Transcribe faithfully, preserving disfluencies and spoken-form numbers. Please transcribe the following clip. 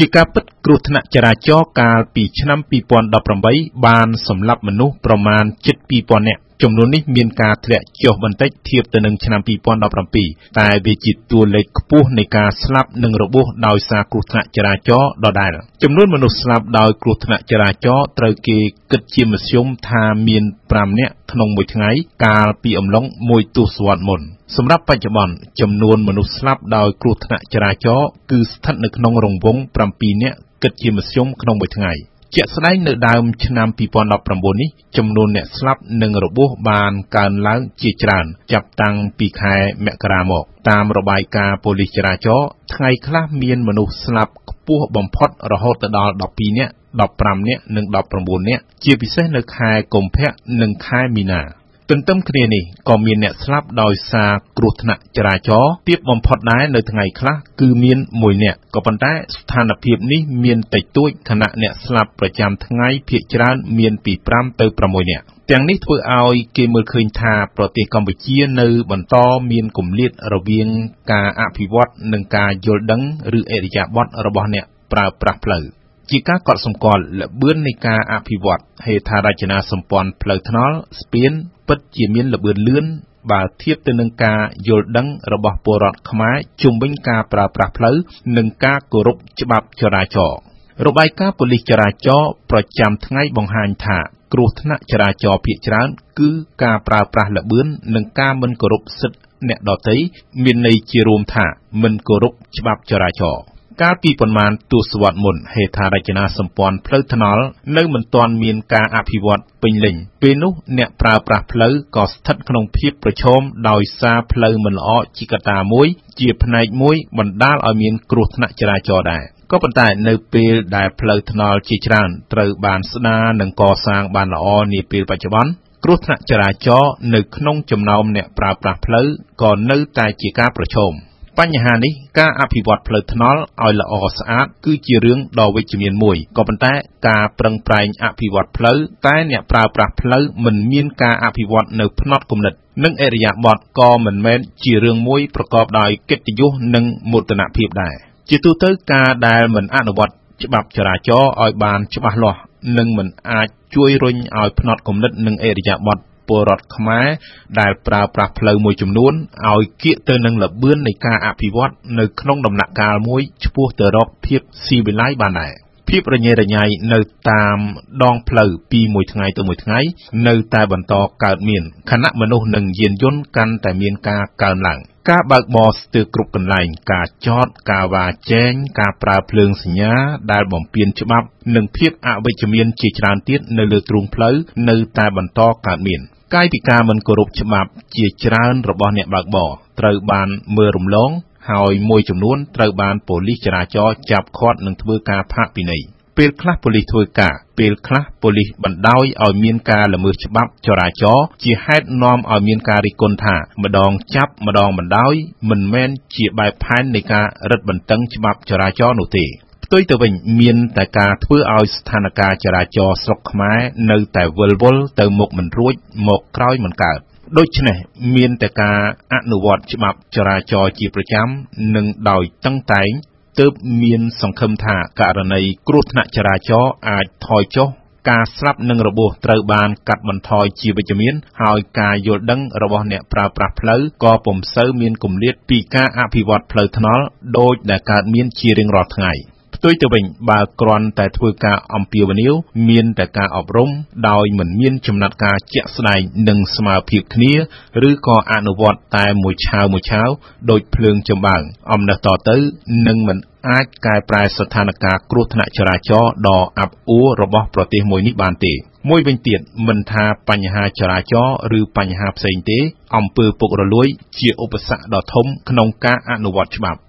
ជាការពិតគ្រោះថ្នាក់ចរាចរណ៍កាលពីឆ្នាំពីរពាន់ដប់ប្រាំបីបានសម្លាប់មនុស្សប្រមាណជិតពីរពាន់នាក់ចំនួននេះមានការធ្លាក់ចុះបន្តិចធៀបទៅនឹងឆ្នាំពីរពាន់ដប់ប្រាំពីរតែវាជាតួលេខខ្ពស់នៃការស្លាប់និងរបួសដោយសារគ្រោះថ្នាក់ចរាចរណ៍ដដែលចំនួនមនុស្សស្លាប់ដោយគ្រោះថ្នាក់ចរាចរណ៍ត្រូវគេគិតជាមធ្យមថាមានប្រាំនាក់ក្នុងមួយថ្ងៃកាលពីអំឡុងមួយទសវត្សរ៍មុនសម្រាប់បច្ចុប្បន្នចំនួនមនុស្សស្លាប់ដោយគ្រោះថ្នាក់ចរាចរណ៍គឺស្ថិតនៅក្នុងរង្វង់ប្រាំពីរនាក់គិតជាមធ្យមក្នុងមួយថ្ងៃជាក់ស្ដែងនៅដើមឆ្នាំពីរពាន់ដប់ប្រាំបួននេះចំនួនអ្នកស្លាប់និងរបួសបានកើនឡើងជាច្រើនចាប់តាំងពីខែមករាមកតាមរបាយការណ៍ប៉ូលីសចរាចរណ៍ថ្ងៃខ្លះមានមនុស្សស្លាប់ខ្ពស់បំផុតរហូតដល់ដប់ពីរនាក់ដប់ប្រាំនាក់និងដប់ប្រាំបួននាក់ជាពិសេសនៅខែកុម្ភៈនិងខែមីនាទន្ទឹមគ្នានេះក៏មានអ្នកស្លាប់ដោយសារគ្រោះថ្នាក់ចរាចរណ៍ទាបបំផុតដែរនៅថ្ងៃខ្លះគឺមានមួយនាក់ក៏ប៉ុន្តែស្ថានភាពនេះមានតិចតួចខណៈអ្នកស្លាប់ប្រចាំថ្ងៃភាគច្រើនមានពីប្រាំទៅប្រាំមួយនាក់ទាំងនេះធ្វើឲ្យគេមើលឃើញថាប្រទេសកម្ពុជានៅបន្តមានគម្លាតរវាងការអភិវឌ្ឍនិងការយល់ដឹងឬឥរិយាបថរបស់អ្នកប្រើប្រាស់ផ្លូវជាការកត់សម្គាល់ល្បឿននៃការអភិវឌ្ឍហេដ្ឋារចនាសម្ព័ន្ធផ្លូវថ្នល់ស្ពានពិតជាមានល្បឿនលឿនបើធៀបទៅនឹងការយល់ដឹងរបស់ពលរដ្ឋខ្មែរជុំវិញការប្រើប្រាស់ផ្លូវនិងការគោរពច្បាប់ចរាចរណ៍របាយការណ៍ប៉ូលីសចរាចរណ៍ប្រចាំថ្ងៃបង្ហាញថាគ្រោះថ្នាក់ចរាចរណ៍ភាគច្រើនគឺការប្រើប្រាស់ល្បឿននិងការមិនគោរពសិទ្ធិអ្នកដទៃមានន័យជារួមថាមិនគោរពច្បាប់ចរាចរណ៍កាលពីប៉ុន្មានទសវត្សរ៍មុនហេដ្ឋារចនាសម្ព័ន្ធផ្លូវថ្នល់នៅមិនទាន់មានការអភិវឌ្ឍពេញលេញពេលនោះអ្នកប្រើប្រាស់ផ្លូវក៏ស្ថិតក្នុងភាពប្រឈមដោយសារផ្លូវមិនល្អជាកត្តាមួយជាផ្នែកមួយបណ្ដាលឲ្យមានគ្រោះថ្នាក់ចរាចរណ៍ដែរក៏ប៉ុន្តែនៅពេលដែលផ្លូវថ្នល់ជាច្រើនត្រូវបានស្ដារនិងកសាងបានល្អនាពេលបច្ចុប្បន្នគ្រោះថ្នាក់ចរាចរណ៍នៅក្នុងចំណោមអ្នកប្រើប្រាស់ផ្លូវក៏នៅតែជាការប្រឈមបញ្ហានេះការអភិវឌ្ឍផ្លូវថ្នល់ឲ្យល្អស្អាតគឺជារឿងដ៏វិជ្ជមានមួយក៏ប៉ុន្តែការប្រឹងប្រែងអភិវឌ្ឍផ្លូវតែអ្នកប្រើប្រាស់ផ្លូវមិនមានការអភិវឌ្ឍនៅផ្នត់គំនិតនិងឥរិយាបថក៏មិនមែនជារឿងមួយប្រកបដោយកិត្តិយសនិងមោទនភាពដែរជាទូទៅការដែលមិនអនុវត្តច្បាប់ចរាចរណ៍ឲ្យបានច្បាស់លាស់នឹងមិនអាចជួយរុញឲ្យផ្នត់គំនិតនិងឥរិយាបថពលរដ្ឋខ្មែរដែលប្រើប្រាស់ផ្លូវមួយចំនួនឲ្យគៀកទៅនឹងល្បឿននៃការអភិវឌ្ឍនៅក្នុងដំណាក់កាលមួយឆ្ពោះទៅរកភាពស៊ីវិល័យបានដែរភាពរញ៉េរញ៉ៃនៅតាមដងផ្លូវពីមួយថ្ងៃទៅមួយថ្ងៃនៅតែបន្តកើតមានខណៈមនុស្សនិងយានយន្តកាន់តែមានការកើនឡើងការបើកបរស្ទើរគ្រប់កន្លែងការចតការវ៉ាជែងការប្រើភ្លើងសញ្ញាដែលបំពានច្បាប់និងភាពអវិជ្ជមានជាច្រើនទៀតនៅលើទ្រូងផ្លូវនៅតែបន្តកើតមានកាយពីការមិនគោរពច្បាប់ជាច្រើនរបស់អ្នកបើកបរត្រូវបានមើលរំលងហើយមួយចំនួនត្រូវបានប៉ូលីសចរាចរណ៍ចាប់ឃាត់និងធ្វើការផាកពិន័យពេលខ្លះប៉ូលីសធ្វើការពេលខ្លះប៉ូលីសបណ្ដោយឲ្យមានការល្មើសច្បាប់ចរាចរណ៍ជាហេតុនាំឲ្យមានការរិះគន់ថាម្ដងចាប់ម្ដងបណ្ដោយមិនមែនជាបែបផែននៃការរឹតបន្តឹងច្បាប់ចរាចរណ៍នោះទេផ្ទុយទៅវិញមានតែការធ្វើឲ្យស្ថានភាពចរាចរណ៍ស្រុកខ្មែរនៅតែវិលវល់ទៅមុខមិនរួចមកក្រោយមិនកើតដូច្នេះមានតែការអនុវត្តច្បាប់ចរាចរណ៍ជាប្រចាំនិងដោយតឹងតែងទើបមានសង្ឃឹមថាករណីគ្រោះថ្នាក់ចរាចរណ៍អាចថយចុះការស្លាប់និងរបួសត្រូវបានកាត់បន្ថយជាវិជ្ជមានហើយការយល់ដឹងរបស់អ្នកប្រើប្រាស់ផ្លូវក៏ពុំសូវមានគម្លាតពីការអភិវឌ្ឍផ្លូវថ្នល់ដោយដែលកើតមានជារៀងរាល់ថ្ងៃផ្ទុយទៅវិញបើគ្រាន់តែធ្វើការអំពាវនាវមានតែការអប់រំដោយមិនមានចំណាត់ការជាក់ស្ដែងនិងស្មើភាពគ្នាឬក៏អនុវត្តតែមួយឆាវមួយឆាវដោយភ្លើងចំបើងអំណះតទៅនឹងមិនអាចកែប្រែស្ថានភាពគ្រោះថ្នាក់ចរាចរណ៍ដ៏អាប់អួររបស់ប្រទេសមួយនេះបានទេមួយវិញទៀតមិនថាបញ្ហាចរាចរណ៍ឬបញ្ហាផ្សេងទេអំពើពុករលួយជាឧបសគ្គដ៏ធំក្នុងការអនុវត្តច្បាប់